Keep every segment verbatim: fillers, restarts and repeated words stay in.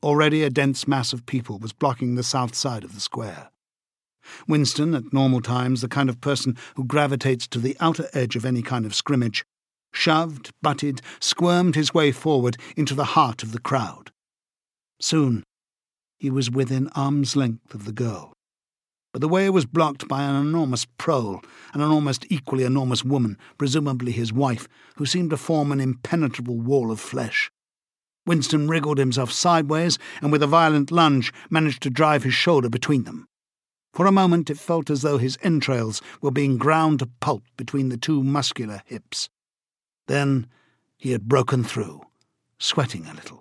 Already a dense mass of people was blocking the south side of the square. Winston, at normal times the kind of person who gravitates to the outer edge of any kind of scrimmage, shoved, butted, squirmed his way forward into the heart of the crowd. Soon he was within arm's length of the girl, but the way was blocked by an enormous prole, and an almost equally enormous woman, presumably his wife, who seemed to form an impenetrable wall of flesh. Winston wriggled himself sideways, and with a violent lunge managed to drive his shoulder between them. For a moment it felt as though his entrails were being ground to pulp between the two muscular hips. Then he had broken through, sweating a little.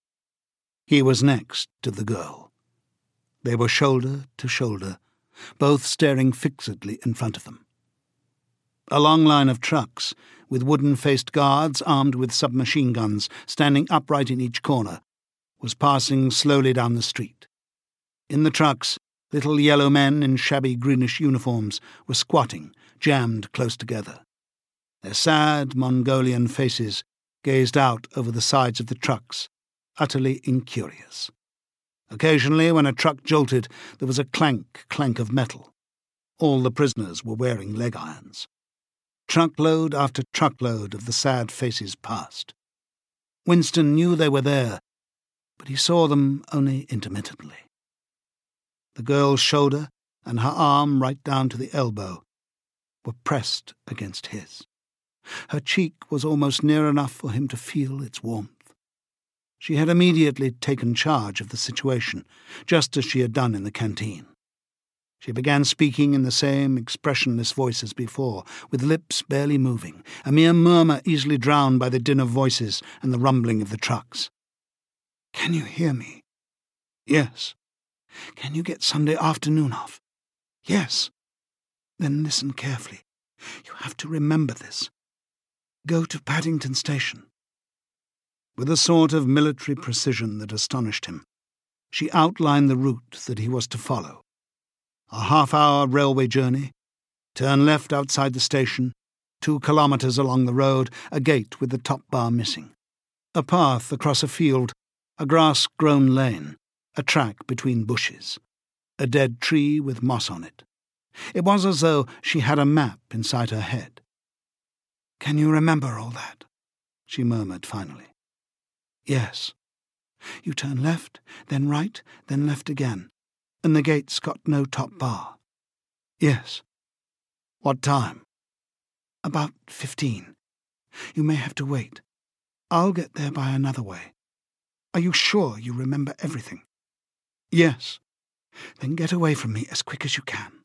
He was next to the girl. They were shoulder to shoulder, both staring fixedly in front of them. A long line of trucks, with wooden-faced guards armed with submachine guns standing upright in each corner, was passing slowly down the street. In the trucks, little yellow men in shabby greenish uniforms were squatting, jammed close together. Their sad Mongolian faces gazed out over the sides of the trucks, utterly incurious. Occasionally, when a truck jolted, there was a clank, clank of metal. All the prisoners were wearing leg irons. Truckload after truckload of the sad faces passed. Winston knew they were there, but he saw them only intermittently. The girl's shoulder and her arm right down to the elbow were pressed against his. Her cheek was almost near enough for him to feel its warmth. She had immediately taken charge of the situation, just as she had done in the canteen. She began speaking in the same expressionless voice as before, with lips barely moving, a mere murmur easily drowned by the din of voices and the rumbling of the trucks. "Can you hear me?" "Yes." "Can you get Sunday afternoon off?" "Yes." "Then listen carefully. You have to remember this. Go to Paddington Station." With a sort of military precision that astonished him, she outlined the route that he was to follow. A half-hour railway journey, turn left outside the station, two kilometres along the road, a gate with the top bar missing, a path across a field, a grass-grown lane, a track between bushes, a dead tree with moss on it. It was as though she had a map inside her head. "Can you remember all that?" she murmured finally. "Yes. You turn left, then right, then left again, and the gate's got no top bar." "Yes." "What time?" "About fifteen. You may have to wait. I'll get there by another way. Are you sure you remember everything?" "Yes." "Then get away from me as quick as you can."